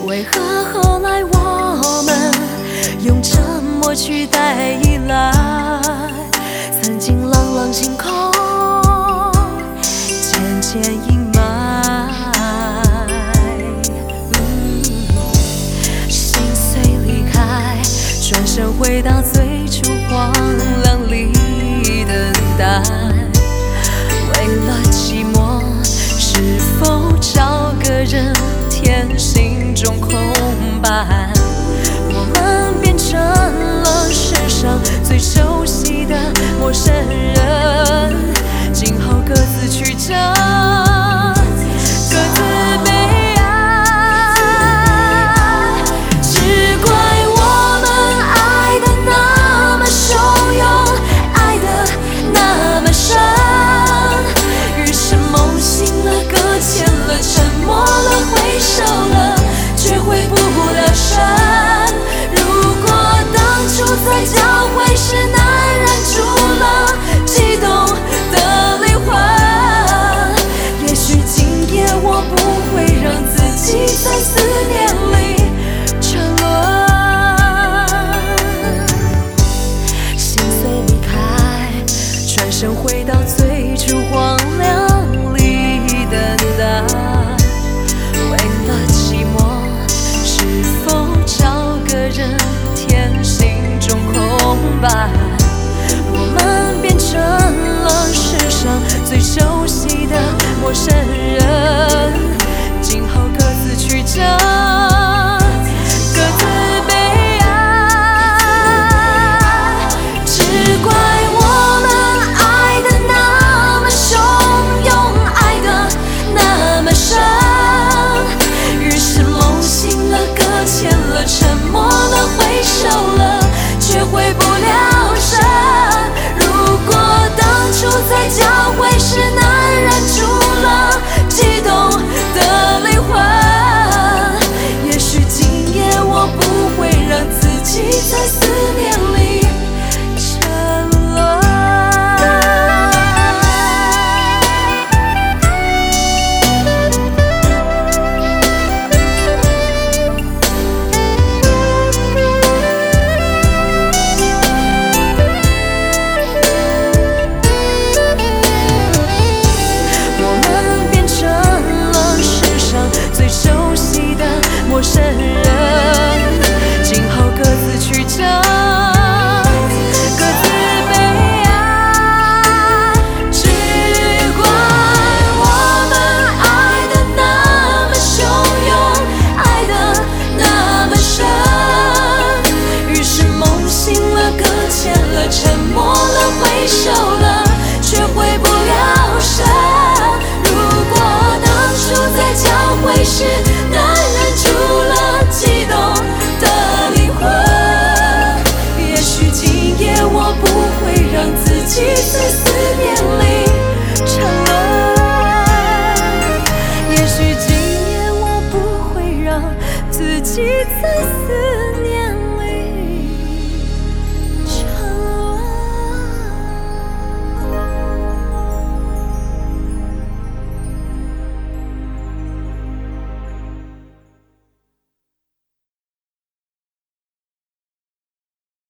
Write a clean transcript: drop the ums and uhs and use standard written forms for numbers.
为何后来我们用沉默取代依赖？曾经朗朗星空渐渐阴霾，心碎离开，转身回到最初荒凉里等待。为了寂寞，是否找个人填心中空白？我们变成了世上最熟悉的陌生人，今后各自曲折，各自悲哀。只怪我们爱得那么汹涌，爱得那么深，于是梦醒了，搁浅了，沉默了，挥手了，却回不了神。如果当初在交汇时难忍住了悸动的灵魂，也许今夜我不会让自己在思念里沉沦。心碎离开，转身回到最初荒凉里等待。为了寂寞，是否找个人填心中空白？我们变成了世上最熟悉的陌生人，今后各自曲折，各自悲哀。只怪我们爱得那么汹涌，爱得那么深，于是梦醒了，搁浅了，沉默了，挥手了，却回不了神。如果当初在交汇时难忍住了悸动的灵魂，也许今夜我不会让自己在思念里沉沦。陌生人，今后各自曲折，各自悲哀。只怪我们爱得那么汹涌，爱得那么深，于是梦醒了，搁浅了，沉默了，挥手了，却回不了神。如果当初在交汇时难忍住了悸动的灵魂，也许今夜我不会让自己在思念里沉沦，也许今夜我不会让自己在思